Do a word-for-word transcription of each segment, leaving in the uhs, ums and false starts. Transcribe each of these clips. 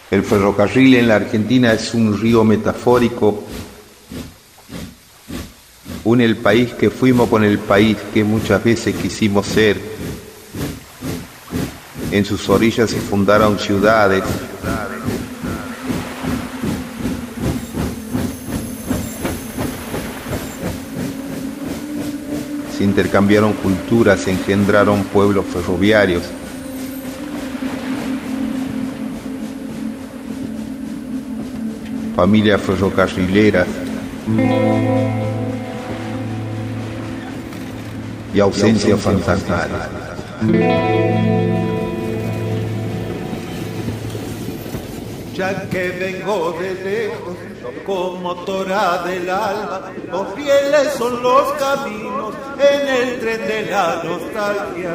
El ferrocarril en la Argentina es un río metafórico. Une el país que fuimos con el país que muchas veces quisimos ser. En sus orillas se fundaron ciudades. Se intercambiaron culturas, se engendraron pueblos ferroviarios. Familias ferrocarrileras. Y ausencias fantasmales. Ya que vengo de lejos, como tora del alma, los fieles son los caminos en el tren de la nostalgia.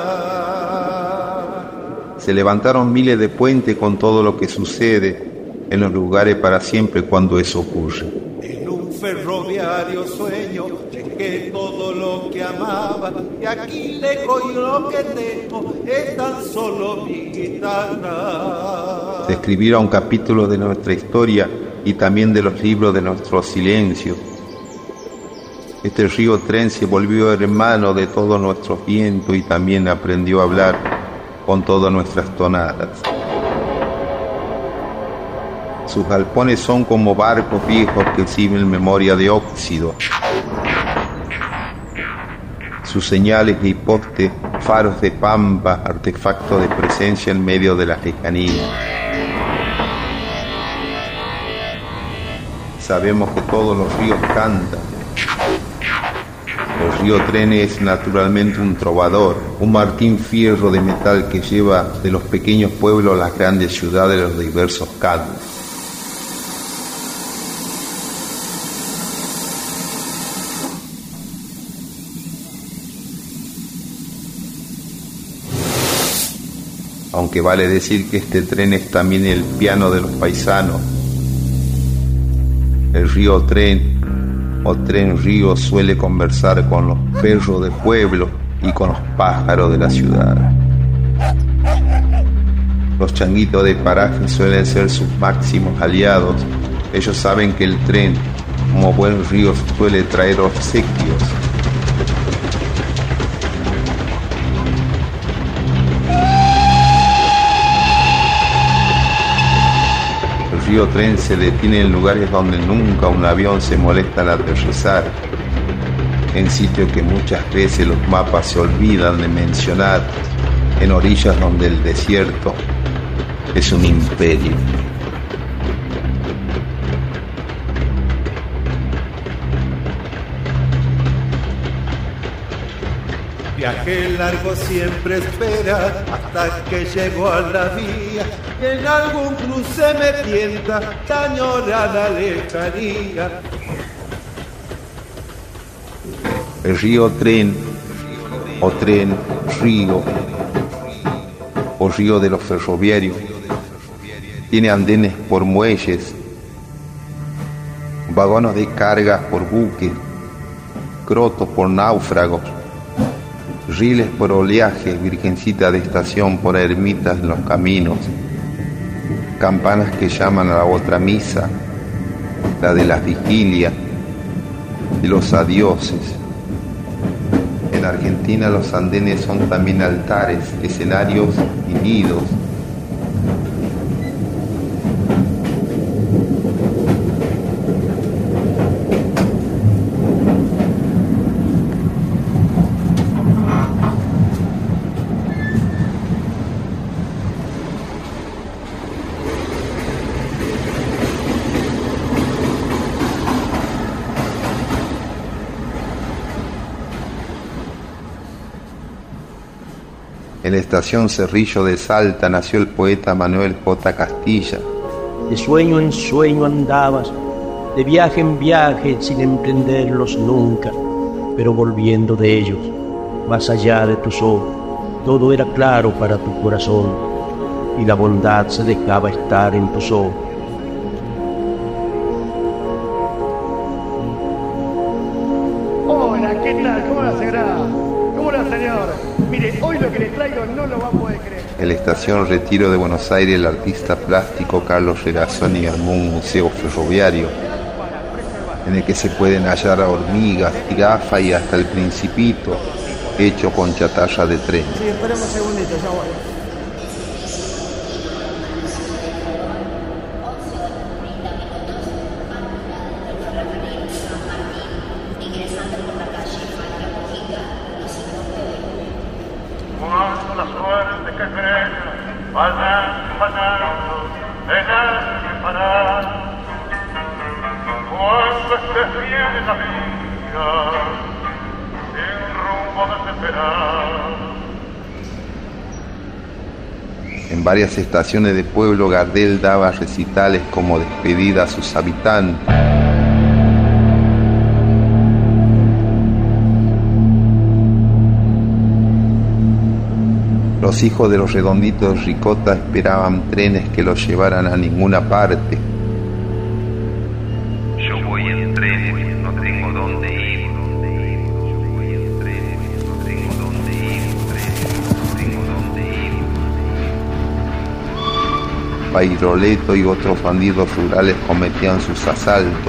Se levantaron miles de puentes con todo lo que sucede en los lugares para siempre cuando eso ocurre. En un ferroviario sueño que todo lo que amaba, y aquí lejos y lo que tengo es tan solo mi guitarra. Se escribirá un capítulo de nuestra historia y también de los libros de nuestro silencio. Este río Tren se volvió hermano de todos nuestros vientos y también aprendió a hablar con todas nuestras tonadas. Sus galpones son como barcos viejos que exhiben memoria de óxido. Sus señales de poste, faros de pampa, artefactos de presencia en medio de la lejanía. Sabemos que todos los ríos cantan. El río Tren es naturalmente un trovador, un Martín Fierro de metal que lleva de los pequeños pueblos a las grandes ciudades los diversos cantos. Aunque vale decir que este tren es también el piano de los paisanos. El río Tren o Tren Río suele conversar con los perros de pueblo y con los pájaros de la ciudad. Los changuitos de paraje suelen ser sus máximos aliados. Ellos saben que el tren, como buen río, suele traer obsequios. El río Tren se detiene en lugares donde nunca un avión se molesta en aterrizar, en sitios que muchas veces los mapas se olvidan de mencionar, en orillas donde el desierto es un imperio. Viaje largo siempre espera hasta que llego a la vía, y en algún cruce me tienta la añorada lejanía. El río Tren, o Tren Río, o río de los ferroviarios, tiene andenes por muelles, vagones de cargas por buques, crotos por náufragos, riles por oleaje, virgencita de estación por ermitas en los caminos, campanas que llaman a la otra misa, la de las vigilias, de los adioses. En Argentina los andenes son también altares, escenarios y nidos. En la estación Cerrillo de Salta nació el poeta Manuel J. Castilla. De sueño en sueño andabas, de viaje en viaje sin emprenderlos nunca, pero volviendo de ellos, más allá de tus ojos, todo era claro para tu corazón y la bondad se dejaba estar en tus ojos. Hola, ¿qué tal? ¿Cómo la señora? ¿Cómo la señora? Mire, hoy lo que le traigo no lo va a poder creer. en la estación Retiro de Buenos Aires, el artista plástico Carlos Regazzoni armó un museo ferroviario en el que se pueden hallar hormigas, jirafas y hasta el Principito, hecho con chatarra de tren. Sí, esperemos un segundito, ya voy. Cuando la suerte que crece, vayan pasando, de nadie parar. Cuando estés bien en la vida, sin rumbo desesperado. En varias estaciones de pueblo, Gardel daba recitales como despedida a sus habitantes. Los hijos de los redonditos Ricota esperaban trenes que los llevaran a ninguna parte. Yo voy en tren, no tengo dónde ir. Yo voy en tren, no tengo dónde ir. No tengo dónde ir. Bairoleto y otros bandidos rurales cometían sus asaltos.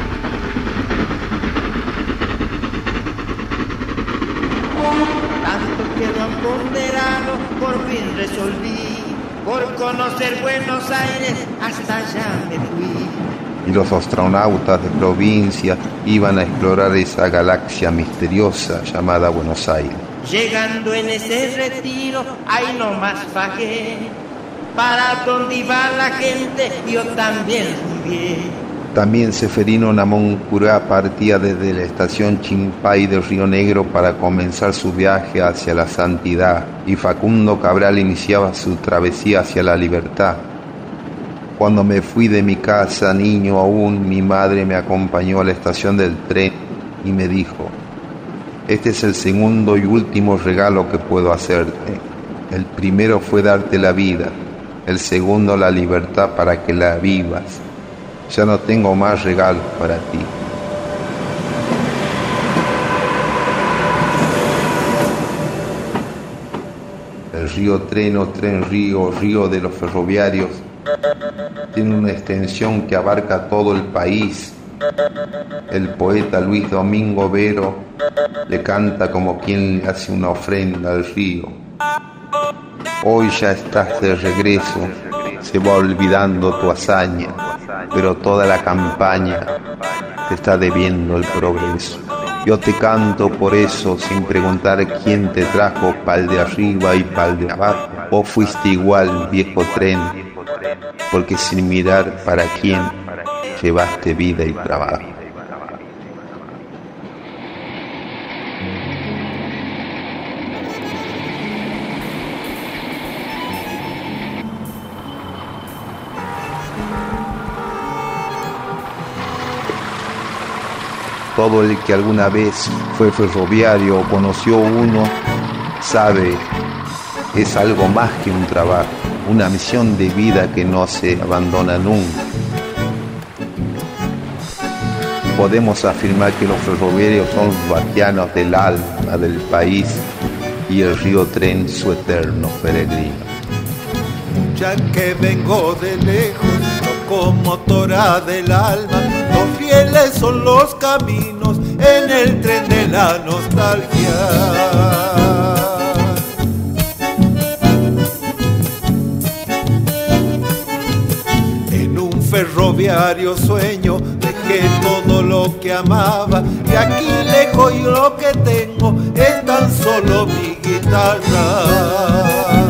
Quedan ponderados, por fin resolví, por conocer Buenos Aires, hasta allá me fui. Y los astronautas de provincia iban a explorar esa galaxia misteriosa llamada Buenos Aires. Llegando en ese retiro, ahí nomás bajé, para donde iba la gente, yo también jugué. También Seferino Namuncurá partía desde la estación Chimpay de Río Negro para comenzar su viaje hacia la santidad, y Facundo Cabral iniciaba su travesía hacia la libertad. Cuando me fui de mi casa, niño aún, mi madre me acompañó a la estación del tren y me dijo: este es el segundo y último regalo que puedo hacerte. El primero fue darte la vida, el segundo la libertad para que la vivas. Ya no tengo más regalos para ti. El río Treno, Tren Río, río de los ferroviarios, tiene una extensión que abarca todo el país. El poeta Luis Domingo Vero le canta como quien le hace una ofrenda al río. Hoy ya estás de regreso, se va olvidando tu hazaña, pero toda la campaña te está debiendo el progreso. Yo te canto por eso, sin preguntar quién te trajo pa'l de arriba y pa'l de abajo. Vos fuiste igual, viejo tren, porque sin mirar para quién llevaste vida y trabajo. Todo el que alguna vez fue ferroviario o conoció uno sabe, es algo más que un trabajo, una misión de vida que no se abandona nunca. Podemos afirmar que los ferroviarios son los guardianes del alma del país y el río Tren su eterno peregrino. Ya que vengo de lejos, locomotora del alma, los fieles son los caminos en el tren de la nostalgia. En un ferroviario sueño dejé todo lo que amaba, y aquí lejos yo lo que tengo es tan solo mi guitarra.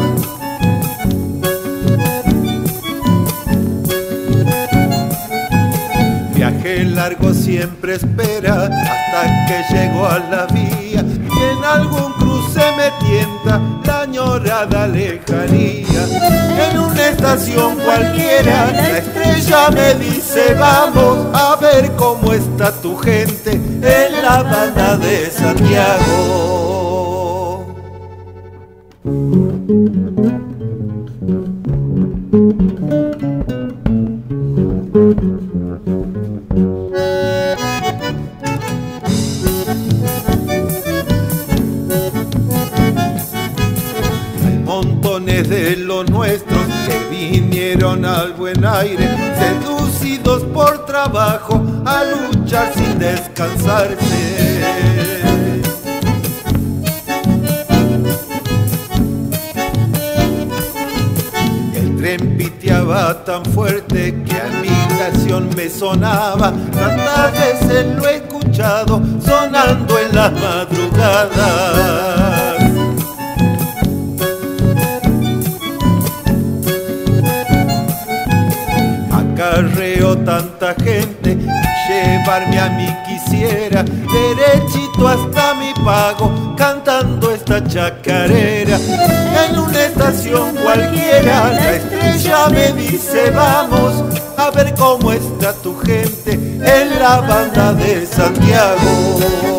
Viaje largo siempre espera hasta que llego a la vía, y en algún cruce me tienta la añorada lejanía. En una estación cualquiera la estrella me dice: vamos a ver cómo está tu gente en la banda de Santiago. trabajo a luchar sin descansarse. El tren piteaba tan fuerte que a mi estación me sonaba. Tantas veces lo he escuchado sonando en las madrugadas. Acarreo tanta gente y llevarme a mí quisiera derechito hasta mi pago cantando esta chacarera. En una estación cualquiera la estrella me dice: vamos a ver cómo está tu gente en la banda de Santiago.